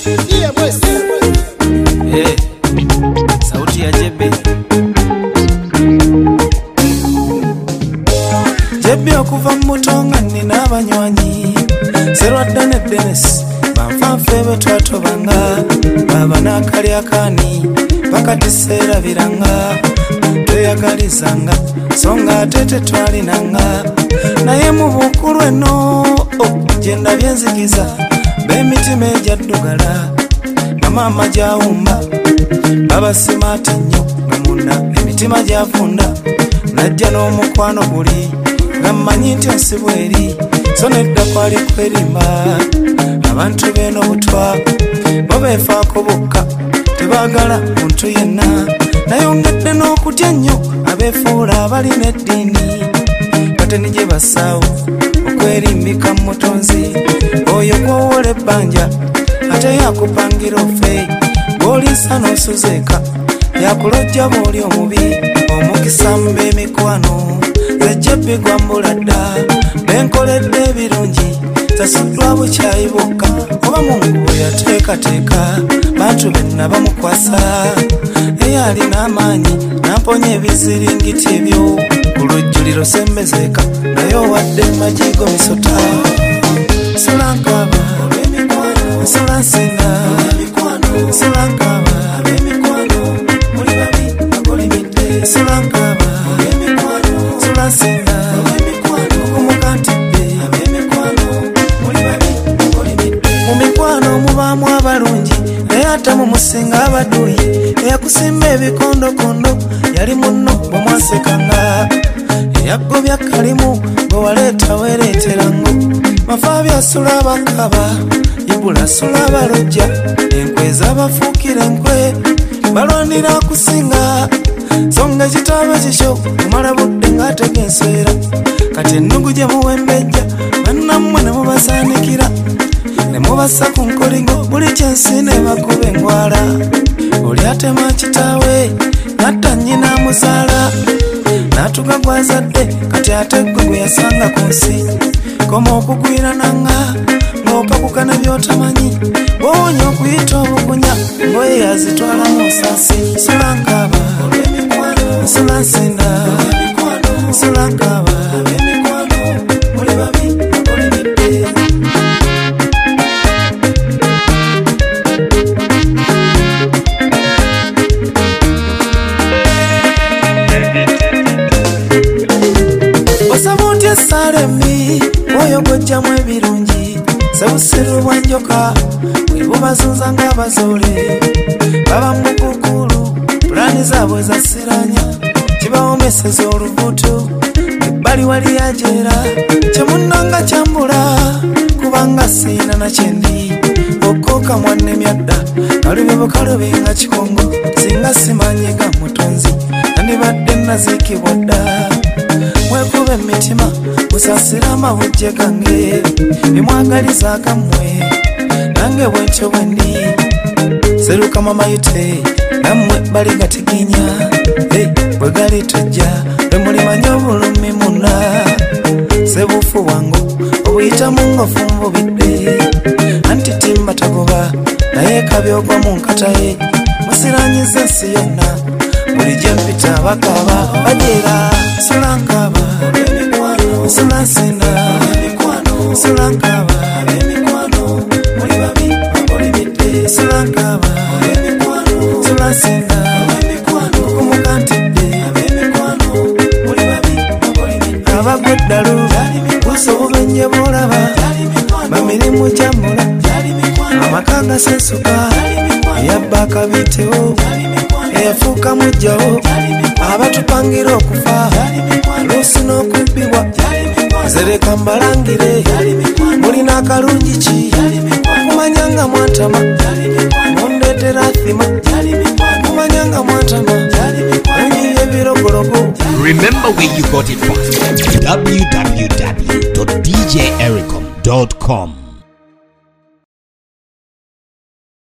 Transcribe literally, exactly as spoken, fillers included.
Hey, sauti ya Jebe. Jebe okuva mutonga nina abanywanyi Serwadda ne Dennis banfanfe betwatobanga baba nakali akani bakati serabiranga tweyagalizanga songa tete twalinanga naye mu bukulu eno genda byenzigiza b'emitima ejaddugala na mama jawumba baba simati nnyo nga munda emitima gyafunda najja n'omukwano guli nga mmanyi nti nsibweri so nedda kwali kwerimba abantu beno butwa bo beefaako bokka tebaagala muntu yenna nayongedde n'okutya nnyo abeefuula abalina eddiini kate nije basaawo okwerimbika mu mutonzi oyo gwowola ebbanja ate yakupangira ofe bw'oliisa n'osuzeeka yakulojja bw'oli omubi omukisa mu b'emikwano zejjebbi gwambula dda nenkoledde ebirungi zasuddwa bukyayi bwokka oba mungu bwe yateekateeka bantu benna bamukwasa eyo alina amaanyi namponya ebiziringiti ebyo ku lujjuliro sembezeeka naye owadde majigo misota sulankaba sulansina sulankaba muli babi akolimidde sulankaba sulansina okumukantidde mu mikwano mubaamu abalungi naye ate mumusinga abaduyi eyakusimba ebikondokondo yali munno bwemwasekanga eyagobya kalimu bwe waleeta wereeterango mafa byasula bakaba ibula sula balojja enkwe z'abafuukira enkwe balwanira kusinga songa ekitabo kikyo kumala budde ng'atega enswera kati ennugu gye muwembejja bannammwe ne mubasaanikira ne mubassa ku nkoligo buli kyensi ne bakuba engwala oli atema kitaawe natta nnyina amuzaala n'atugagwazadde kati ate gwe gwe yasanga ku nsi koma okugwirananga ng'opakuka ne by'otamanyi bw'owonya okuyita obukunya ngoye yazitwala mu nsasi sulankaba sulansina sulankaba muli babi akolimidde osaba otya esaalemi oyo gwojjamu ebirungi sebusiru bwa njoka bwe bubazunza ng'abazoole baba mukukulu pulaani zaabwe zasiranya kibawomeseza olubuto ebbali wali yajeera kyemunnanga kyambula kubanga siina nakyendi okooka mwannemya dda kalubye bukalube nga kikongo singa simanyiga mutonzi nandibadde naziikibwa dda mwekuba emitima musasira amawujje gange bimwagaliza gammwe nange bwentyo bwendi seruka mamayite nammwe bali gatiginya bwe gali tujja lwe mulimanya obulumi muna sebufu wangu obuyitamu ngofu mbubidde anti timba tagoba naye kabyogwa mu nkataye musiranyiza ensi yonna buli gye mpita bakaba bajeera sulankaba sulansina sulankaba muli babi akolimidde sulankaba sulansina okumukantidde muli babi akolimidde abagweddalu buso obubenye bwolaba bamirimu gyamula amaka gasensuka eyabba akabitewo eyafuuka mujjawo abatupangira okufa luusi n'okubbibwa zereka mbalangire mulina akalungi ki kumanya nga mwantama mundeetera athima kumanya nga mwantama onyiye ebirogologo. Remember where you got it from. w w w dot d j ericom dot com